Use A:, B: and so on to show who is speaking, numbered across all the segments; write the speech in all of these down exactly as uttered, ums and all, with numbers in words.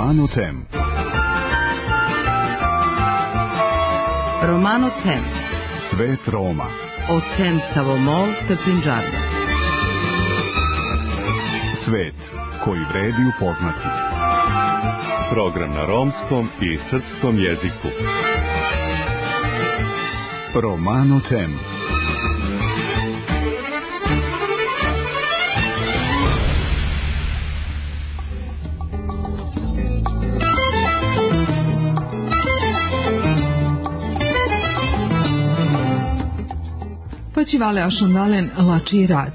A: Romano Tem.
B: Romano Tem.
A: Svet Roma.
B: Od Tem Savomol te Punjabija.
A: Svet koji vredi upoznati.
C: Program na romskom i srpskom jeziku.
A: Romano Tem.
D: Počivale ašondalen lači rad.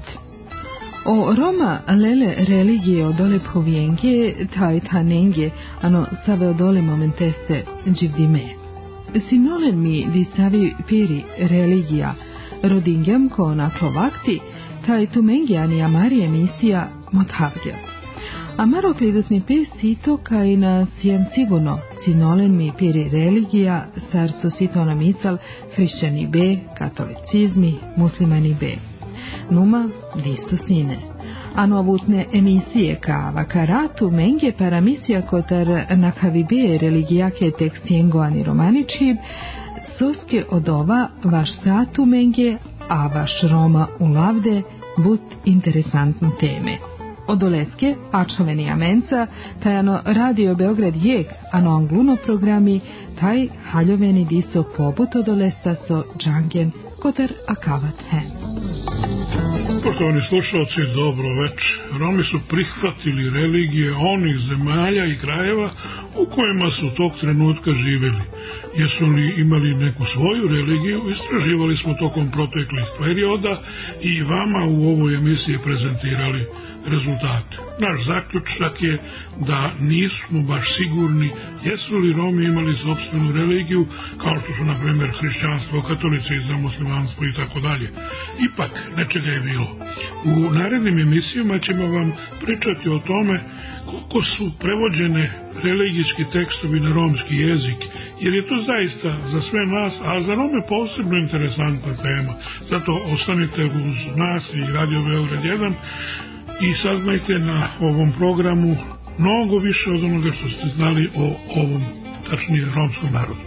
D: O Roma lele religije odole povijenge, taj tanenge, ano save odole momenteste dživdime. Sinolen mi disavi piri religija, rodingem ko naklo vakti, taj tumengiani amari emisija mothavgel. Amaro pridatni pes sito kaj na sijem sigurno, sinolen mi piri religija, sarso sito na misal, hrišćani be, katolicizmi, muslimani be. Numa disto sine. Ano avutne emisije ka vakaratu menge paramisija kotar nakavibe religijake tekstijengo ani romaničib, soske od ova vaš satu menge, a vaš Roma u lavde, but interesantne teme. Odoleske, ačaveni amenca, taj ano radio Beograd jeg, ano angluno programi, taj haljoveni diso pobut odolesta so džangen kotar akavat hen.
E: Poštovani slušalci, dobro večer. Romi su prihvatili religije onih zemalja i krajeva u kojima su tog trenutka živjeli. Jesu li imali neku svoju religiju, istraživali smo tokom proteklih perioda i vama u ovoj emisiji prezentirali rezultate. Naš zaključak je da nismo baš sigurni jesu li Romi imali sopstvenu religiju, kao što su, na primjer, hrišćanstvo, katolicizam, muslimanstvo i tako dalje. Ipak, nečega je bilo. U narednim emisijama ćemo vam pričati o tome koliko su prevođene religijski tekstovi na romski jezik, jer je to zaista za sve nas, a za Rome posebno interesantna tema. Zato ostanite uz nas i Radio Beograd jedan i saznajte na ovom programu mnogo više od onoga što ste znali o ovom, tačnije, romskom narodu.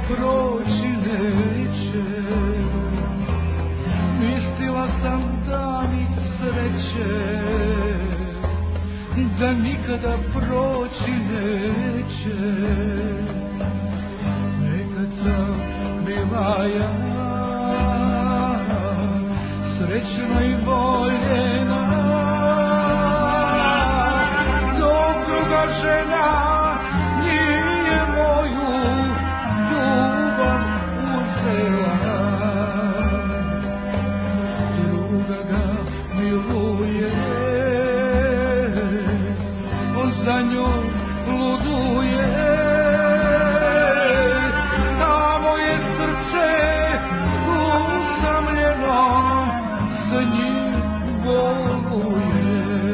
F: proći neće. Mislila sam da mi sreće, da nikada proći neće. Nekad sam bila ja srećna i voljena, dok druga žena nije moju ljubav uzela. Druga ga miluje, on za njom luduje, a moje srce usamljeno za njim boluje.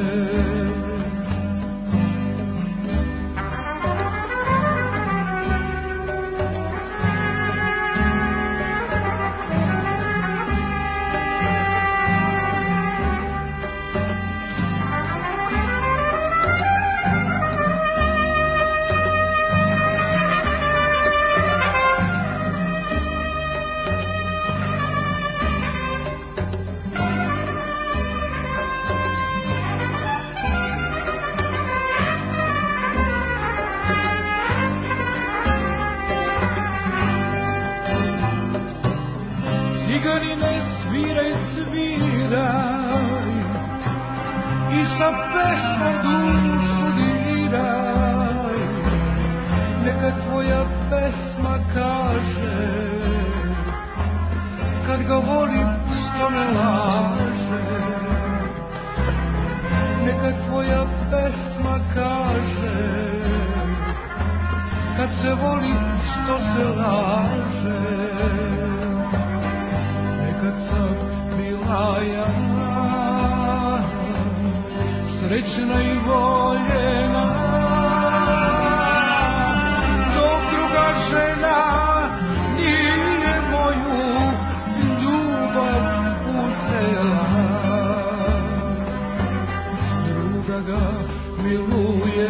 F: Ciganine sviraj, sviraj i sa pesmom dušu diraj. Neka tvoja pesma kaže, kad ga volim što ne laže. Neka tvoja pesma kaže, kad se voli što se laže. Kad sam bila ja srećna i voljena, dok druga žena nije moju ljubav uzela. Druga ga miluje,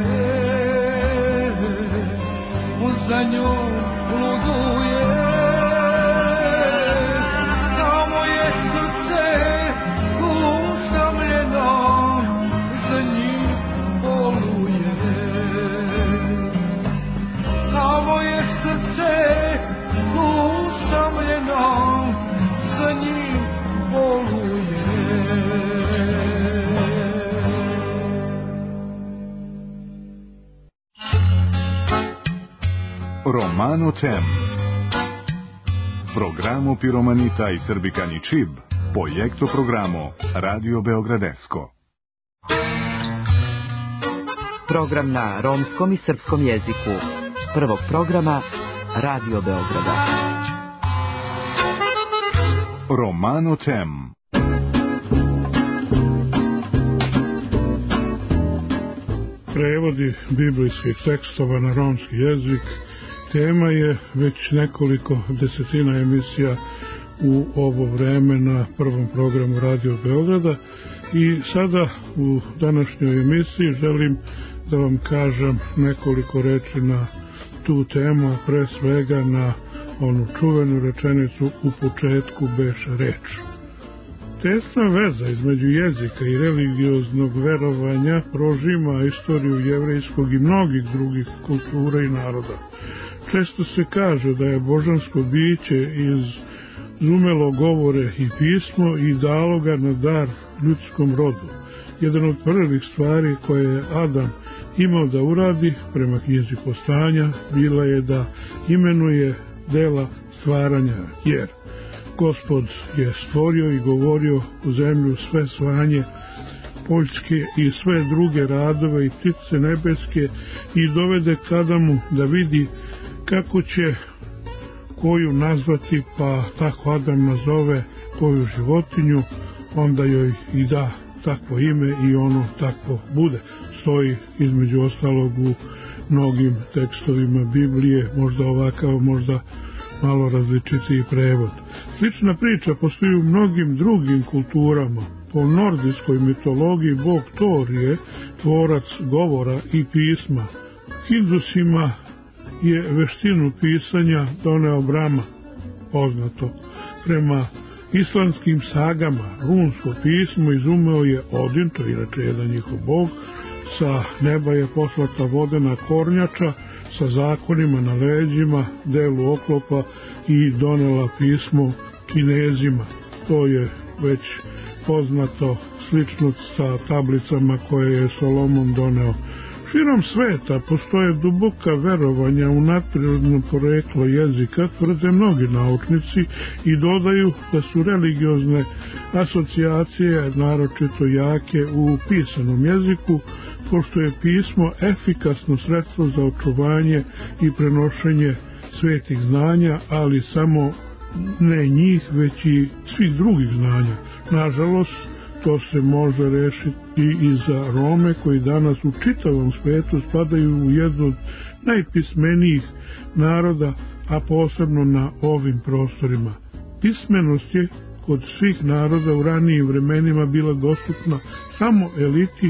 F: on za njom luduje, za njim boluje.
A: Romano Tem. Programo Piromanita i Srbikani Čib, Projekto programo Radio Beogradesko.
B: Program na romskom i srpskom jeziku. Prvog programa Radio Beograda.
A: Romano Tem.
E: Prevodi biblijskih tekstova na romski jezik tema je već nekoliko desetina emisija u ovo vreme na prvom programu Radio Beograda i sada u današnjoj emisiji želim da vam kažem nekoliko reči na tu temu, pre svega na onu čuvenu rečenicu u početku beš reč. Tesna veza između jezika i religioznog verovanja prožima istoriju jevrejskog i mnogih drugih kultura i naroda. Često se kaže da je božansko biće izumelo govore i pismo i dalo ga na dar ljudskom rodu. Jedan od prvih stvari koje je Adam imao da uradi prema knjizi Postanja bila je da imenuje dela stvaranja, jer Gospod je stvorio i govorio u zemlju sve svanje poljske i sve druge radove i ptice nebeske i dovede k Adamu da vidi kako će koju nazvati, pa tako Adam nazove koju životinju, onda joj i da takvo ime i ono takvo bude. Stoji između ostalog u mnogim tekstovima Biblije, možda ovakav, možda malo različitiji prevod. Slična priča postoji u mnogim drugim kulturama. Po nordijskoj mitologiji bog Thor je tvorac govora i pisma. Hindusima je veštinu pisanja doneo Brama, poznato. Prema islamskim sagama runsko pismo izumeo je Odin, to je inače jedan njihov bog, sa neba je poslata vodena kornjača sa zakonima na leđima, delu oklopa i donela pismo Kinezima. To je već poznato, slično sa tablicama koje je Solomon doneo. Širom sveta postoje duboka verovanja u nadprirodno poreklo jezika, tvrde mnogi naučnici i dodaju da su religiozne asocijacije naročito jake u pisanom jeziku, pošto je pismo efikasno sredstvo za očuvanje i prenošenje svetih znanja, ali samo ne njih, već i svih drugih znanja. Nažalost, to se može rešiti i za Rome koji danas u čitavom svetu spadaju u jednu od najpismenijih naroda, a posebno na ovim prostorima. Pismenost je kod svih naroda u ranijim vremenima bila dostupna samo eliti,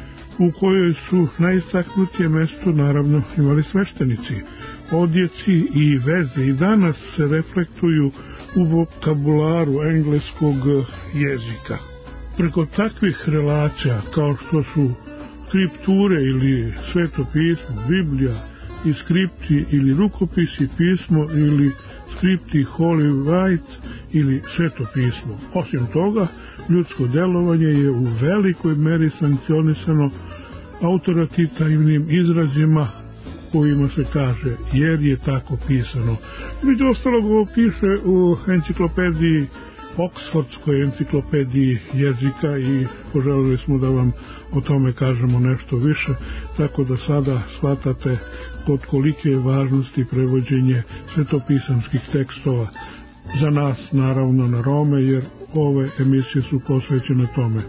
E: u kojoj su najistaknutije mesto naravno imali sveštenici. Odjeci i veze i danas se reflektuju u vokabularu engleskog jezika. Preko takvih relacija kao što su skripture ili sveto pismo, Biblija i skripti ili rukopisi, pismo ili skripti Holy Write ili sveto pismo. Osim toga, ljudsko delovanje je u velikoj meri sankcionisano autoritativnim izrazima kojima se kaže jer je tako pisano. Među ostalog ovo piše u enciklopediji, Oksfordskoj enciklopediji jezika i poželili smo da vam o tome kažemo nešto više, tako da sada shvatate kod kolike je važnosti prevođenje svetopisamskih tekstova. Za nas, naravno, na Rome, jer ove emisije su posvećene tome.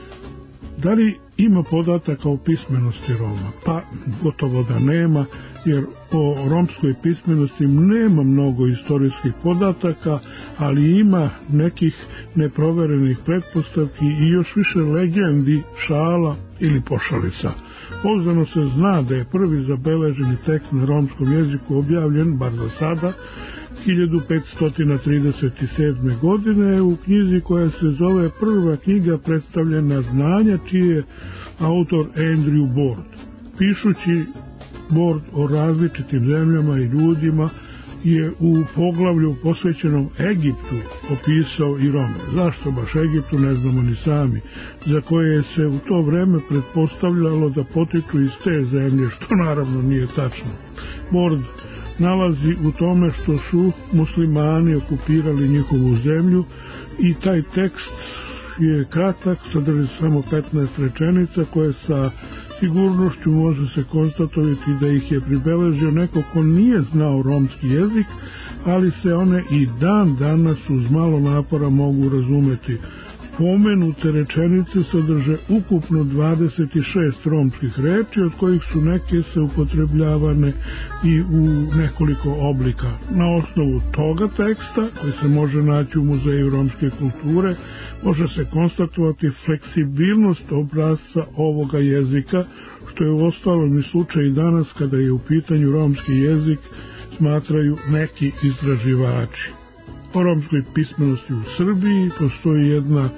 E: Da li ima podataka o pismenosti Roma? Pa gotovo da nema, jer o romskoj pismenosti nema mnogo istorijskih podataka, ali ima nekih neproverenih pretpostavki i još više legendi, šala ili pošalica. Pouzdano se zna da je prvi zabeleženi tekst na romskom jeziku objavljen, bar za sada, hiljadu petsto trideset sedme. godine u knjizi koja se zove Prva knjiga predstavljena znanja, čiji je autor Andrew Board. Pišući Board o različitim zemljama i ljudima je u poglavlju posvećenom Egiptu opisao i Rome. Zašto baš Egiptu, ne znamo ni sami, za koje se u to vreme pretpostavljalo da potiču iz te zemlje, što naravno nije tačno. Board nalazi u tome što su muslimani okupirali njihovu zemlju i taj tekst je kratak, sadrži samo petnaest rečenica koje sa sigurnošću može se konstatovati da ih je pribeležio neko ko nije znao romski jezik, ali se one i dan danas uz malo napora mogu razumeti. Pomenute rečenice sadrže ukupno dvadeset šest romskih reči, od kojih su neke se upotrebljavane i u nekoliko oblika. Na osnovu toga teksta, koji se može naći u Muzeju romske kulture, može se konstatovati fleksibilnost obrasca ovoga jezika, što je u ostalom i slučaj i danas kada je u pitanju romski jezik, smatraju neki istraživači. O romskoj pismenosti u Srbiji postoji jedna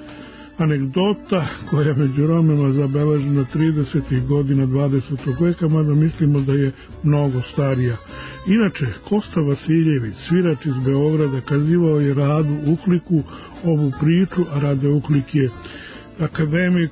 E: anegdota koja je među Romima zabeležena tridesetih godina dvadesetog veka, mada mislimo da je mnogo starija. Inače, Kosta Vasiljević, svirač iz Beograda, kazivao je Radu Ukliku ovu priču, a Rade Uklik je akademik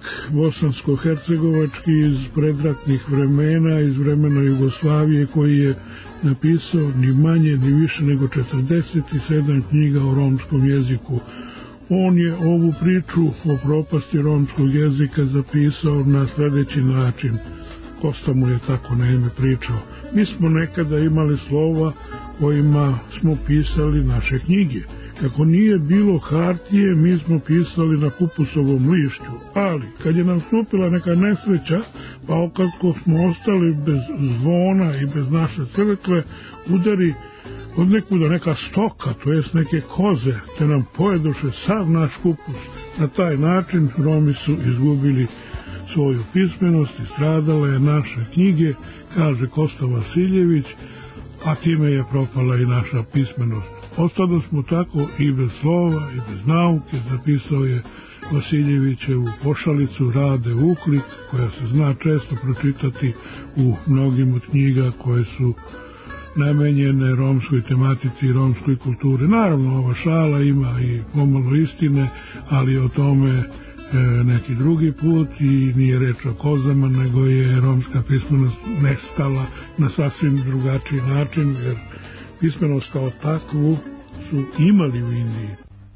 E: bosansko-hercegovački iz predratnih vremena, iz vremena Jugoslavije, koji je napisao ni manje ni više nego četrdeset sedam knjiga o romskom jeziku. On je ovu priču o propasti romskog jezika zapisao na sljedeći način. Kosta mu je tako na ime pričao. Mi smo nekada imali slova kojima smo pisali naše knjige. Kako nije bilo hartije, mi smo pisali na kupusovom lišću, ali kad je nam stupila neka nesreća, pa okratko smo ostali bez zvona i bez naše crkve, udari od nekuda neka stoka, to jest neke koze, te nam pojedoše sav naš kupus. Na taj način Romi su izgubili svoju pismenost i stradale naše knjige, kaže Kosta Vasiljević, a time je propala i naša pismenost. Ostado smo tako i bez slova i bez nauke, zapisao je Vasiljevićevu pošalicu Rade Uklik, koja se zna često pročitati u mnogim od knjiga koje su namenjene romskoj tematici i romskoj kulturi. Naravno, ova šala ima i pomalo istine, ali o tome e, neki drugi put, i nije reč o kozama, nego je romska pismenost nestala na sasvim drugačiji način, jer pismenost kao takvu su imali u Indiji.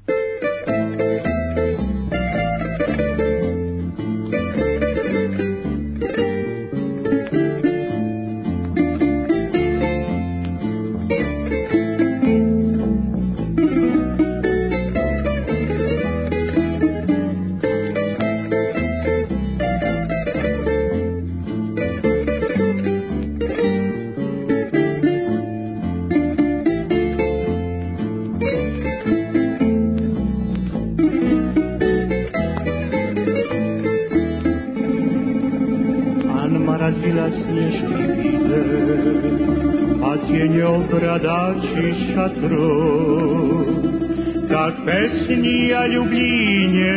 G: Bradači šatro, kak pesnija ljubinje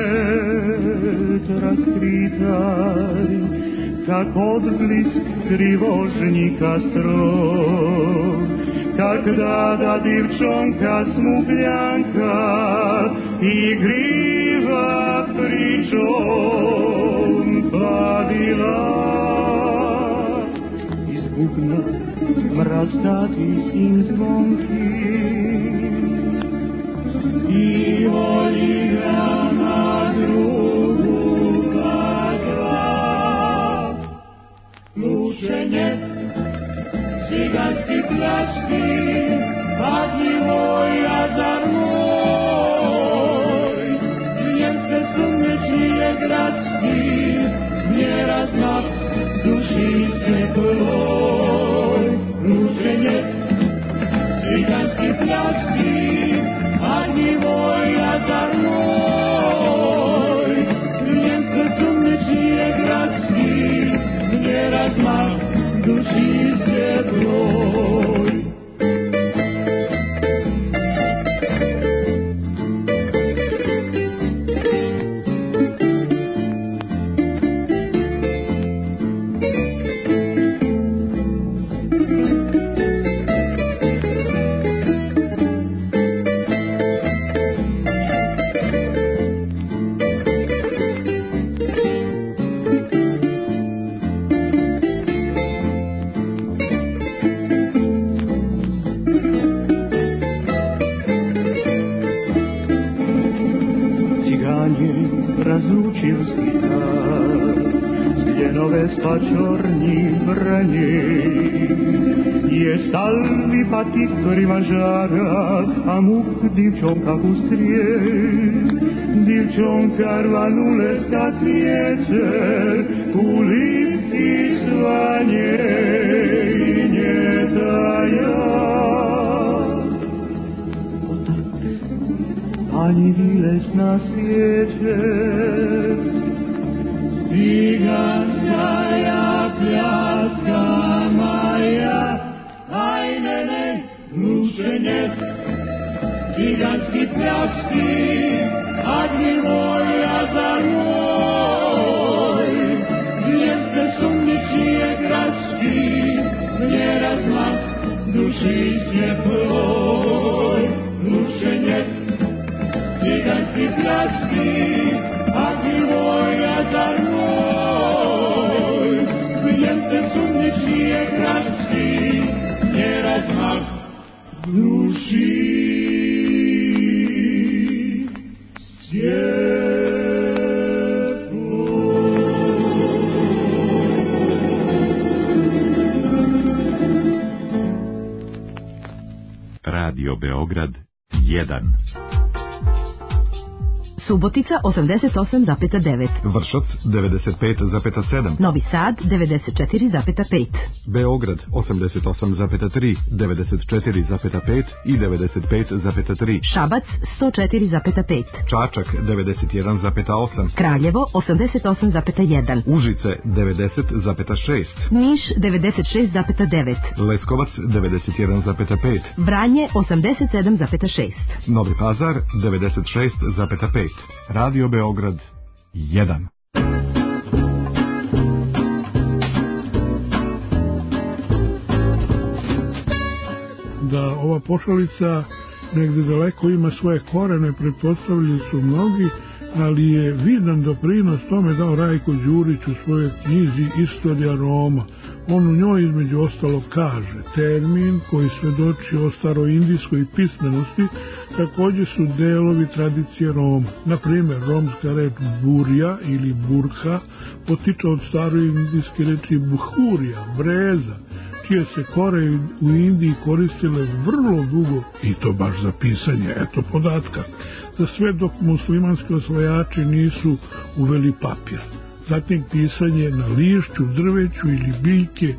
G: raskritaj, kak odblisk trivožnika stroj, kak dada divčonka smugljanka, igriva pričom bavila. Iz bubna mrazdati sin zvonki i voli ga na drugu kadra. Lušenje, ciganski pljački, padljivo jazar moj, njemce sumnečije gradski, vjeraznak duši se broj. Rušenje, ciganski pljački, agnivo jazar moj, njemce sumnečije gradski, vjerazmak duši se broj. Patik primažara, a muk divčonka ustrije, divčonka rvanuleska cvijeće, u lipki svanje i njetaja. Ani vilesna svijeće, ciganska ja pljaska maja, aj ne ne, rušenje, ciganski pljački, agnivo jazar moj, vijeste sumničije gradski, vjerazmak duši se broj. Rušenje, ciganski pljački, agnivo jazar moj, vijeste sumničije gradski, vjerazmak duši svijetlo.
C: Radio Beograd jedan.
H: Subotica osamdeset osam zarez devet,
A: Vršac devedeset pet zarez sedam,
H: Novi Sad devedeset četiri zarez pet,
A: Beograd osamdeset osam zarez tri, devedeset četiri zarez pet i devedeset pet zarez tri,
H: Šabac sto četiri zarez pet,
A: Čačak devedeset jedan zarez osam,
H: Kraljevo osamdeset osam zarez jedan,
A: Užice devedeset zarez šest,
H: Niš devedeset šest zarez devet,
A: Leskovac devedeset jedan zarez pet,
H: Vranje osamdeset sedam zarez šest,
A: Novi Pazar devedeset šest zarez pet, Radio Beograd jedan.
E: Da ova pošalica negde daleko ima svoje korene, pretpostavljeni su mnogi, ali je vidan doprinos tome dao Rajko Đurić u svojoj knjizi Istorija Roma. On u njoj između ostalo kaže: termin koji svedoči o staroindijskoj pismenosti također su delovi tradicije Roma. Na primjer, romska reč burja ili burha potiče od staroindijske reči buhurija, breza, čije se kore u Indiji koristile vrlo dugo, i to baš za pisanje, eto podatka, za sve dok muslimanski osvajači nisu uveli papir. Zatim pisanje na lišću, drveću ili biljke,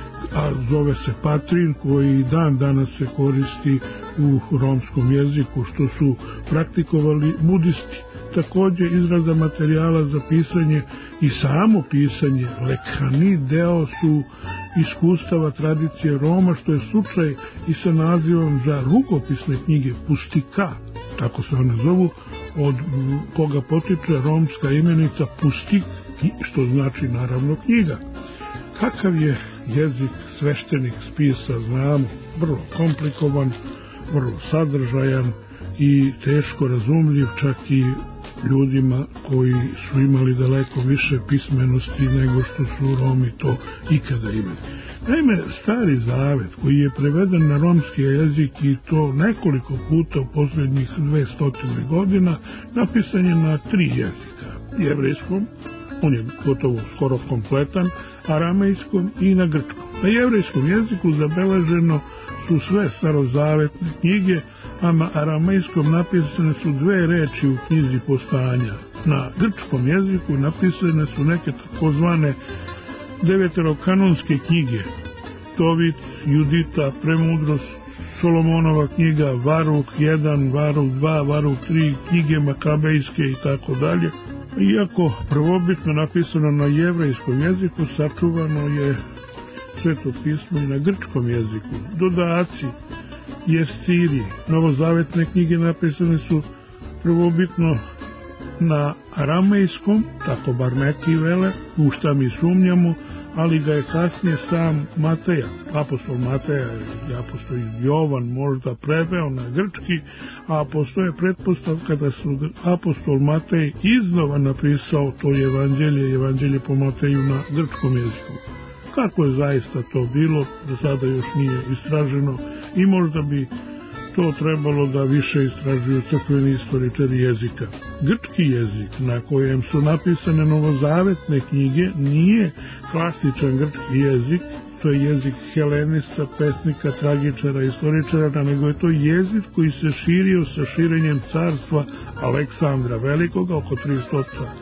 E: a zove se patrin, koji dan danas se koristi u romskom jeziku, što su praktikovali budisti. Također izrada materijala za pisanje i samo pisanje, lekhani, deo su iskustava tradicije Roma, što je slučaj i sa nazivom za rukopisne knjige pustika, tako se one zovu, od koga potiče romska imenica pustik, što znači naravno knjiga. Kakav je jezik sveštenih spisa znamo, vrlo komplikovan, vrlo sadržajan i teško razumljiv čak i ljudima koji su imali daleko više pismenosti nego što su Romi to ikada imali. Naime, Stari Zavet, koji je preveden na romski jezik i to nekoliko puta u posljednjih dvesta godina, napisan je na tri jezika: jevrejskom, on je gotovo skoro kompletan, aramejskom i na grčkom. Na jevrejskom jeziku zabeleženo su sve starozavetne knjige, a na aramejskom napisane su dve reči u knjizi Postanja. Na grčkom jeziku napisane su neke takozvane deveterokanonske knjige: Tovit, Judita, Premudrost, Solomonova knjiga, Varuk jedan, Varuk dva, Varuk tri, knjige Makabejske i tako dalje. Iako prvobitno napisano na jevrejskom jeziku, sačuvano je Sveto pismo i na grčkom jeziku. Dodaci, jestiri, novozavetne knjige napisane su prvobitno na aramejskom, tako bar neki vele, u šta mi sumnjamo, ali ga je kasnije sam Mateja, apostol Mateja i apostol Jovan možda preveo na grčki, a postoje pretpostavka da su apostol Matej iznova napisao to evanđelje, evanđelje po Mateju na grčkom jeziku. Kako je zaista to bilo, do sada još nije istraženo i možda bi to trebalo da više istražuju crkveni istoričari jezika. Grčki jezik, na kojem su napisane novozavetne knjige, nije klasičan grčki jezik, to je jezik helenista, pesnika, tragičara, istoričara, nego je to jezik koji se širio sa širenjem carstva Aleksandra Velikoga oko tristo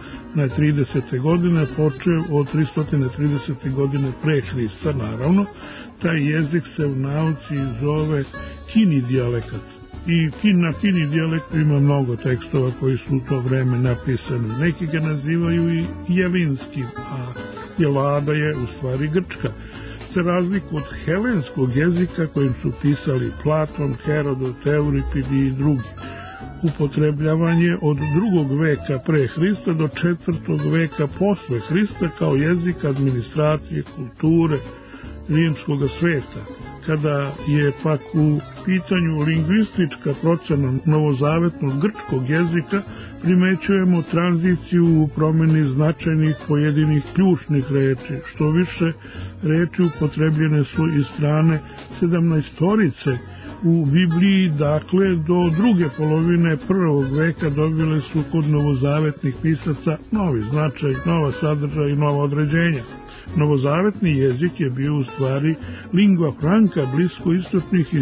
E: tridesete godine, počeo od tristo tridesete godine pre Hrista, naravno. Taj jezik se u nauci zove kini dijalekat. I na kini dijalektu ima mnogo tekstova koji su u to vreme napisani. Neki ga nazivaju i jelinskim, a jelada je u stvari grčka. Za razliku od helenskog jezika kojim su pisali Platon, Herodot, Euripid i drugi. Upotrebljavanje od drugog veka pre Hrista do četvrtog veka posle Hrista kao jezik administracije, kulture, rimskog sveta. Kada je pak u pitanju lingvistička procena novozavetnog grčkog jezika, primećujemo tranziciju u promjeni značajnih pojedinih ključnih reči. Što više, reči upotrebljene su iz strane sedamnaestorice u Bibliji, dakle do druge polovine prvog veka dobile su kod novozavetnih pisaca novi značaj, nova sadržaj i nova određenja. Novozavetni jezik je bio u stvari lingua franca bliskoistočnih i srednje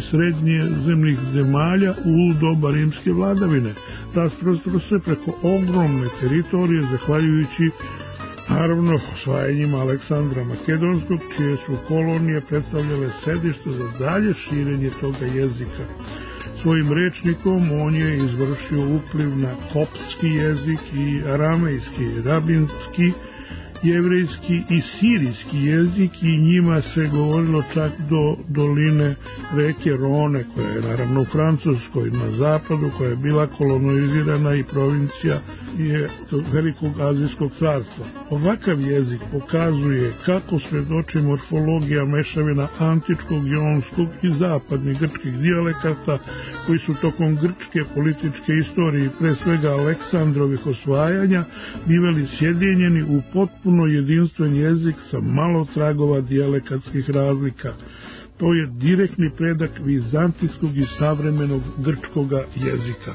E: srednjezemnih zemalja u doba rimske vladavine. Rasprostro se preko ogromne teritorije zahvaljujući naravno osvajanjima Aleksandra Makedonskog, čije su kolonije predstavljale sedište za dalje širenje toga jezika. Svojim rečnikom on je izvršio upliv na koptski jezik i aramejski, rabinski, jevrejski i sirijski jezik i njima se govorilo čak do doline reke Rone, koja je naravno u Francuskoj na zapadu, koja je bila kolonizirana i provincija je Velikog azijskog carstva. Ovakav jezik pokazuje kako svedoči morfologija mešavina antičkog, jonskog i zapadnih grčkih dijalekata koji su tokom grčke političke istorije, pre svega Aleksandrovih osvajanja, bivali sjedinjeni u potpuno jedinstven jezik sa malo tragova dijalekatskih razlika. To je direktni predak vizantijskog i savremenog grčkoga jezika.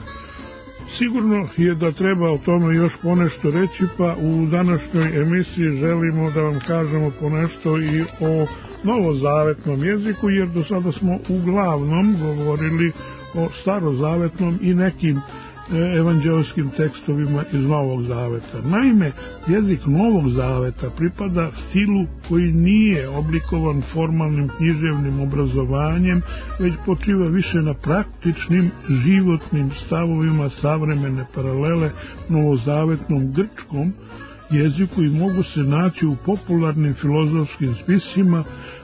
E: Sigurno je da treba o tome još ponešto reći, pa u današnjoj emisiji želimo da vam kažemo ponešto i o novozavetnom jeziku, jer do sada smo uglavnom govorili o starozavetnom i nekim evanđelskim tekstovima iz Novog Zaveta. Naime, jezik Novog Zaveta pripada stilu koji nije oblikovan formalnim književnim obrazovanjem, već počiva više na praktičnim životnim stavovima savremene paralele novozavetnom grčkom jeziku i mogu se naći u popularnim filozofskim spisima,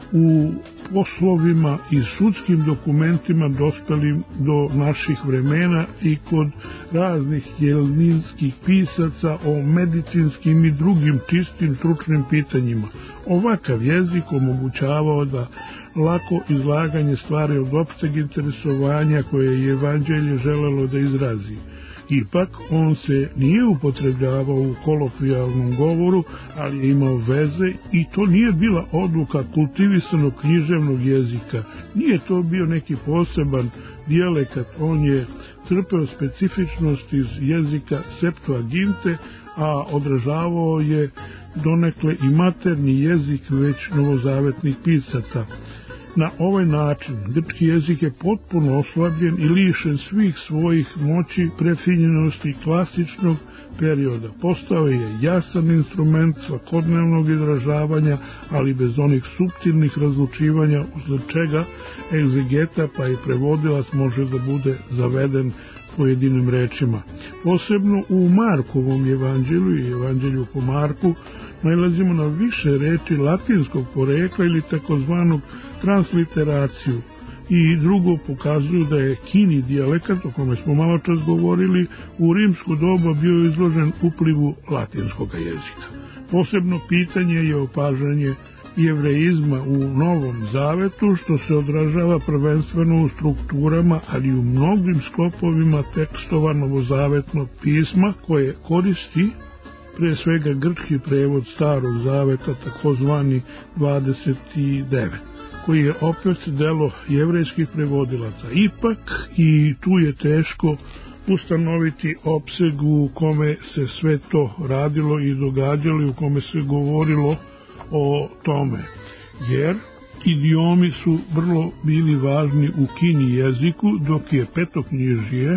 E: u poslovima i sudskim dokumentima dospelim do naših vremena i kod raznih heleninskih pisaca o medicinskim i drugim čistim stručnim pitanjima. Ovakav jezik omogućavao da lako izlaganje stvari od opšteg interesovanja koje je evanđelje želelo da izrazi. Ipak, on se nije upotrebljavao u kolokvijalnom govoru, ali je imao veze i to nije bila odluka kultivisanog književnog jezika. Nije to bio neki poseban dijalekat, on je crpeo specifičnost iz jezika Septuaginte, a odražavao je donekle i materni jezik već novozavetnih pisaca. Na ovaj način grčki jezik je potpuno oslabljen i lišen svih svojih moći, prefinjenosti klasičnog perioda. Postao je jasan instrument svakodnevnog izražavanja, ali bez onih suptilnih razlučivanja, usled čega egzegeta pa i prevodilac može da bude zaveden pojedinim rečima. Posebno u Markovom evanđelju i evanđelju po Marku nailazimo na više reči latinskog porekla ili takozvanog transliteraciju, i drugo pokazuju da je kini dijalekat, o kome smo malo čas govorili, u rimsko doba bio izložen uplivu latinskog jezika. Posebno pitanje je opažanje jevreizma u Novom Zavetu, što se odražava prvenstveno u strukturama, ali i u mnogim sklopovima tekstova novozavetnog pisma koje koristi pre svega grčki prevod Starog Zaveta, takozvani dvadeset devet, koji je opet delo jevrejskih prevodilaca. Ipak i tu je teško ustanoviti opseg u kome se sve to radilo i događalo i u kome se govorilo o tome, jer idiomi su vrlo bili važni u kini jeziku, dok je petoknjižje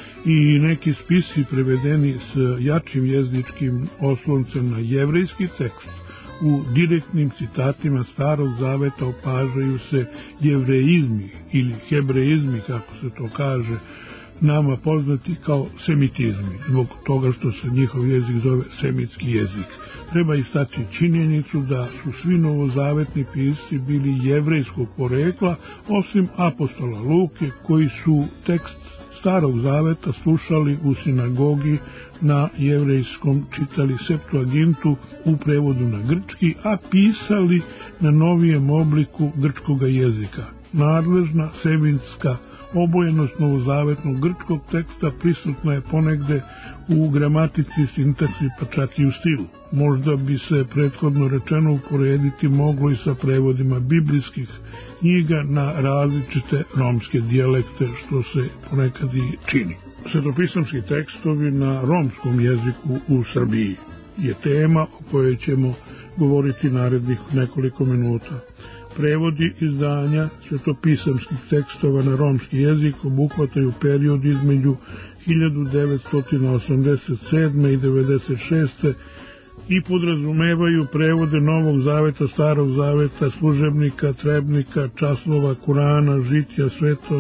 E: i neki spisi prevedeni s jačim jezičkim osloncem na jevrejski tekst. U direktnim citatima Starog Zaveta opažaju se jevreizmi ili hebreizmi, kako se to kaže, nama poznati kao semitizmi, zbog toga što se njihov jezik zove semitski jezik. Treba istaći činjenicu da su svi novozavetni pisci bili jevrejskog porekla, osim apostola Luke, koji su tekst Starog Zaveta slušali u sinagogi na jevrejskom, čitali Septuagintu u prevodu na grčki, a pisali na novijem obliku grčkoga jezika. Nadležna semitska obojenost novozavetnog grčkog teksta prisutna je ponegde u gramatici, sintaksi, pa čak i u stilu. Možda bi se prethodno rečeno uporediti moglo i sa prevodima biblijskih knjiga na različite romske dijalekte, što se ponekad i čini. Svetopisamski tekstovi na romskom jeziku u Srbiji je tema o kojoj ćemo govoriti narednih nekoliko minuta. Prevodi izdanja svetopisamskih tekstova na romski jezik obuhvataju period između hiljadu devetsto osamdeset sedme i devedeset šeste i podrazumevaju prevode Novog zaveta, Starog zaveta, služebnika, trebnika, časlova, Kurana, žitja svetog,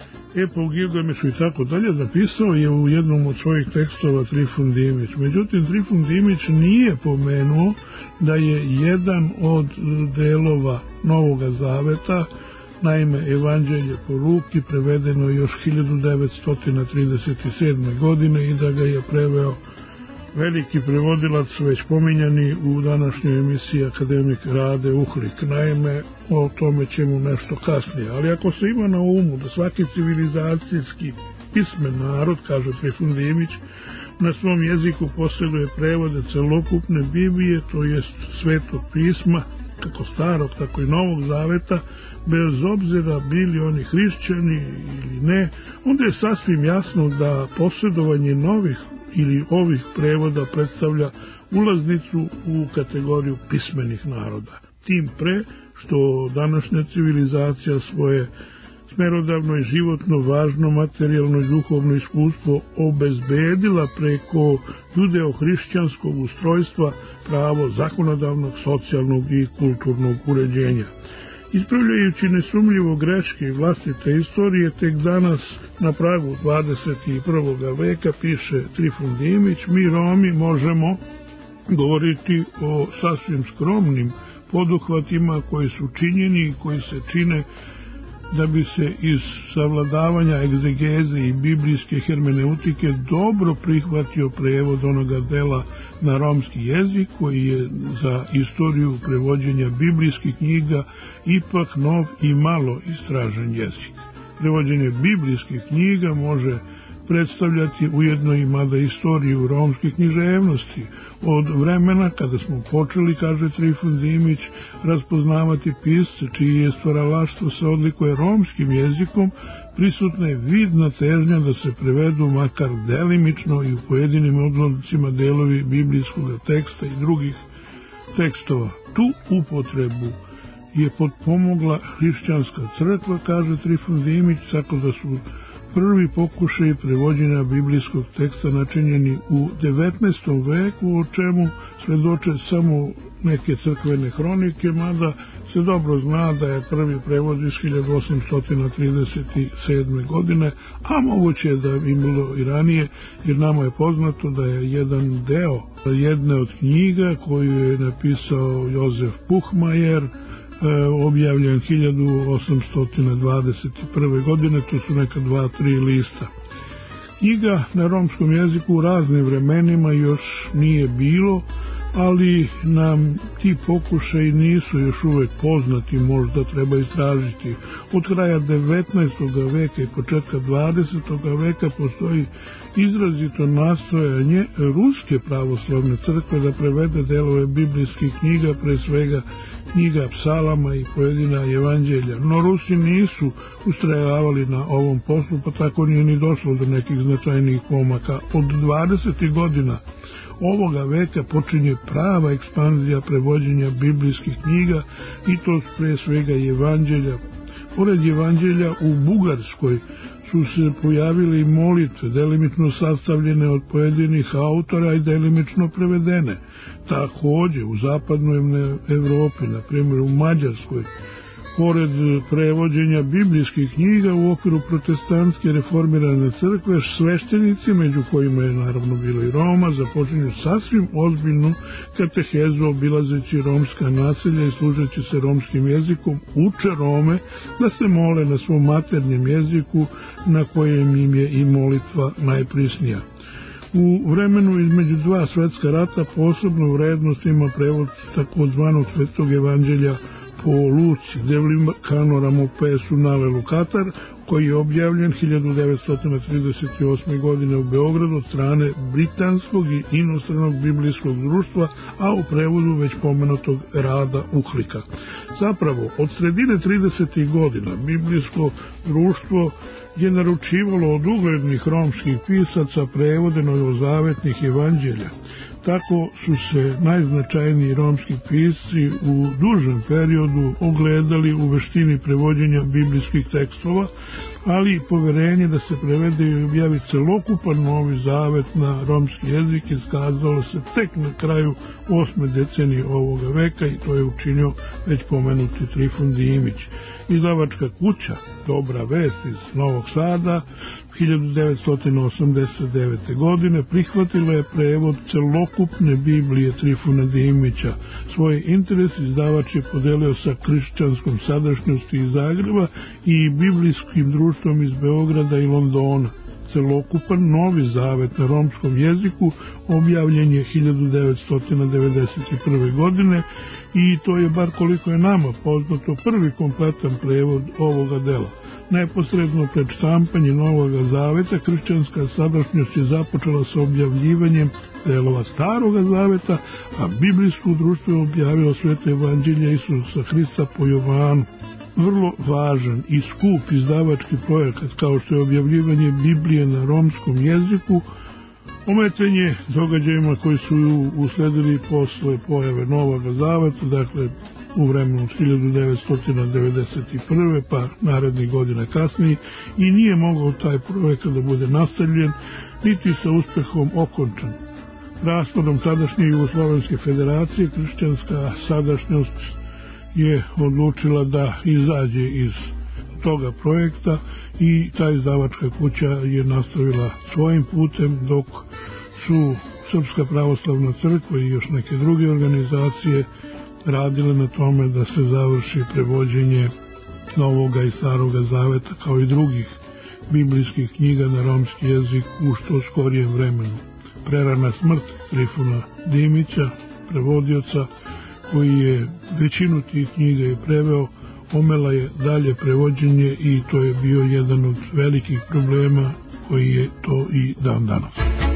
E: Epa u Gilgamešu i tako dalje. Napisao je u jednom od svojih tekstova Trifun Dimić. Međutim, Trifun Dimić nije pomenuo da je jedan od delova Novoga zaveta, naime Evanđelje po Luki, prevedeno još hiljadu devetsto trideset sedme. godine i da ga je preveo veliki prevodilac, već pominjani u današnjoj emisiji akademik Rade Uhlik. Naime, o tome ćemo nešto kasnije. Ali ako se ima na umu da svaki civilizacijski pismen narod, kaže Trifun Dimić, na svom jeziku posjeduje prevode celokupne Biblije, to jest Svetog pisma, kako Starog, tako i Novog zaveta, bez obzira bili oni hrišćani ili ne, onda je sasvim jasno da posjedovanje novih ili ovih prevoda predstavlja ulaznicu u kategoriju pismenih naroda. Tim pre što današnja civilizacija svoje smerodavno i životno važno materijalno i duhovno iskustvo obezbedila preko judeo-hrišćanskog ustrojstva pravo zakonodavnog, socijalnog i kulturnog uređenja. Ispravljajući nesumljivo greške i vlastite istorije, tek danas na pragu dvadeset prvog veka, piše Trifun Dimić, mi Romi možemo govoriti o sasvim skromnim poduhvatima koji su činjeni i koji se čine da bi se iz savladavanja egzegeze i biblijske hermeneutike dobro prihvatio prevod onoga dela na romski jezik koji je za istoriju prevođenja biblijskih knjiga ipak nov i malo istražen jezik. Prevođenje biblijskih knjiga može predstavljati ujedno i mada istoriju romske književnosti. Od vremena kada smo počeli, kaže Trifun Dimić, razpoznavati pisce čiji je stvaralaštvo se odlikuje romskim jezikom, prisutna je vidna težnja da se prevedu makar delimično i u pojedinim odlomcima delovi biblijskog teksta i drugih tekstova. Tu upotrebu je potpomogla hrišćanska crkva, kaže Trifun Dimić, tako da su prvi pokušaj prevođenja biblijskog teksta načinjeni u devetnaestom veku, o čemu svedoče samo neke crkvene hronike, mada se dobro zna da je prvi prevod iz hiljadu osamsto trideset sedme. godine, a moguće je da je bilo i ranije, jer nama je poznato da je jedan deo jedne od knjiga koju je napisao Jozef Puhmajer, objavljen hiljadu osamsto dvadeset prve. godine, to su neka dva, tri lista. Knjiga na romskom jeziku u raznim vremenima još nije bilo, ali nam ti pokušaji nisu još uvek poznati, možda treba istražiti. Od kraja devetnaestog veka i početka dvadesetog veka postoji izrazito nastojanje Ruske pravoslavne crkve da prevede delove biblijskih knjiga, pre svega knjiga psalama i pojedina evanđelja. No Rusi nisu ustrajavali na ovom poslu, pa tako nije ni došlo do nekih značajnih pomaka. Od dvadesetih godina ovoga veka počinje prava ekspanzija prevođenja biblijskih knjiga i to pre svega evanđelja. Pored evanđelja u Bugarskoj su se pojavile i molitve, delimično sastavljene od pojedinih autora i delimično prevedene. Takođe u zapadnoj Evropi, na primjer u Mađarskoj, pored prevođenja biblijskih knjiga u okviru protestantske reformirane crkve, sveštenici, među kojima je naravno bilo i Roma, započinju sasvim ozbiljnu katehezu obilazeći romska naselja i služeći se romskim jezikom, uče Rome da se mole na svom maternjem jeziku na kojem im je i molitva najprisnija. U vremenu između dva svetska rata posebnu vrednost ima prevod takozvanog svetog evanđelja po Luci, Devlim Kanoram Opesu Navelu Katar, koji je objavljen hiljadu devetsto trideset osme. godine u Beogradu od strane Britanskog i inostranog biblijskog društva, a u prevodu već pomenutog Rada Uhlika. Zapravo, od sredine tridesetih godina biblijsko društvo je naručivalo od uglednih romskih pisaca prevode novozavetnih evanđelja. Tako su se najznačajniji romski pisci u dužem periodu ogledali u veštini prevođenja biblijskih tekstova, ali i poverenje da se prevede i objavi celokupan Novi Zavet na romski jezik iskazalo se tek na kraju osme decenije ovoga veka i to je učinio već pomenuti Trifun Dimić. Izdavačka kuća Dobra vest iz Novog Sada hiljadu devetsto osamdeset devete. godine prihvatila je prevod celokupne Biblije Trifuna Dimića. Svoj interes izdavač je podelio sa Kršćanskom sadašnjosti iz Zagreba i Biblijskim društvom iz Beograda i Londona. Celokupan Novi Zavet na romskom jeziku objavljen je hiljadu devetsto devedeset prve. godine i to je, bar koliko je nama poznato, prvi kompletan prevod ovoga dela. Neposredno pred štampanje Novog Zaveta kršćanska sadašnjost je započela sa objavljivanjem delova Staroga Zaveta, a biblijsko društvo je objavilo Sveto evanđelje Isusa Hrista po Jovanu. Vrlo važan i skup izdavački projekat kao što je objavljivanje Biblije na romskom jeziku ometen je događajima koji su usledili posle pojave Novog Zaveta, dakle u vremenu hiljadu devetsto devedeset prve. pa narednih godina kasnije, i nije mogao taj projekat da bude nastavljen niti sa uspehom okončan. Raspadom tadašnje Jugoslovenske federacije kršćanska sadašnjost je odlučila da izađe iz toga projekta i ta izdavačka kuća je nastavila svojim putem, dok su Srpska pravoslavna crkva i još neke druge organizacije radile na tome da se završi prevođenje Novoga i Staroga Zaveta kao i drugih biblijskih knjiga na romski jezik u što skorijem vremenu. Prerana smrt Trifuna Dimića, prevodioca, koji je većinu tih knjiga i preveo, omela je dalje prevođenje i to je bio jedan od velikih problema koji je to i dan danas.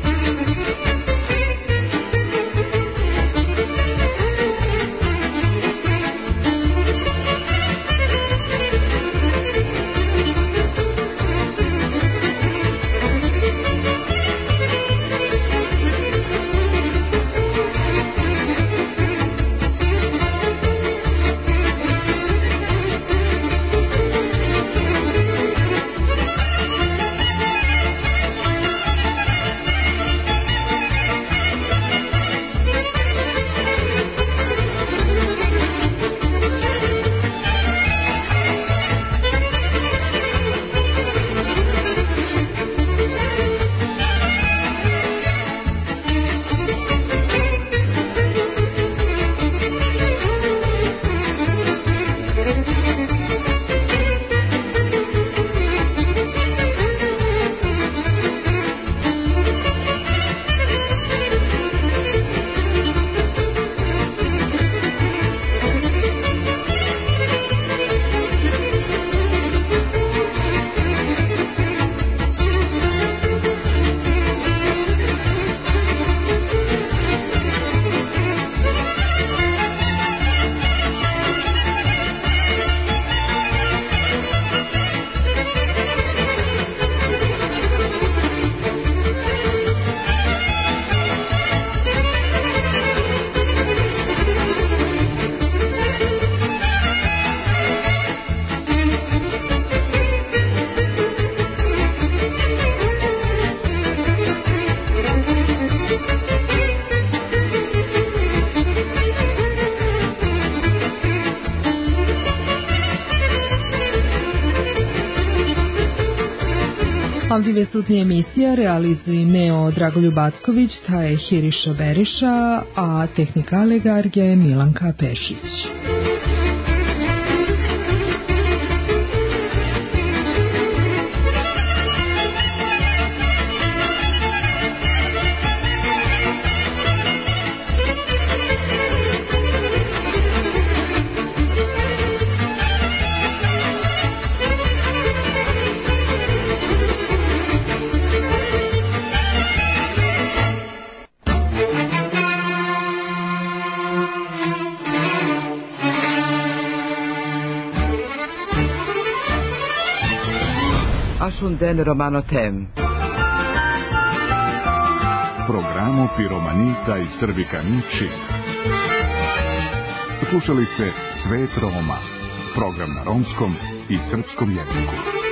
D: Aldivestutni emisija realizuje Meo Dragoljub Acković, ta je Hiriša Beriša, a tehnika Legarja je Milanka Pešić.
B: Ashunden Romano Tem.
A: Programo Piromanita i Srbikani Čip. Slušali ste Svet Roma, program na romskom i srpskom jeziku.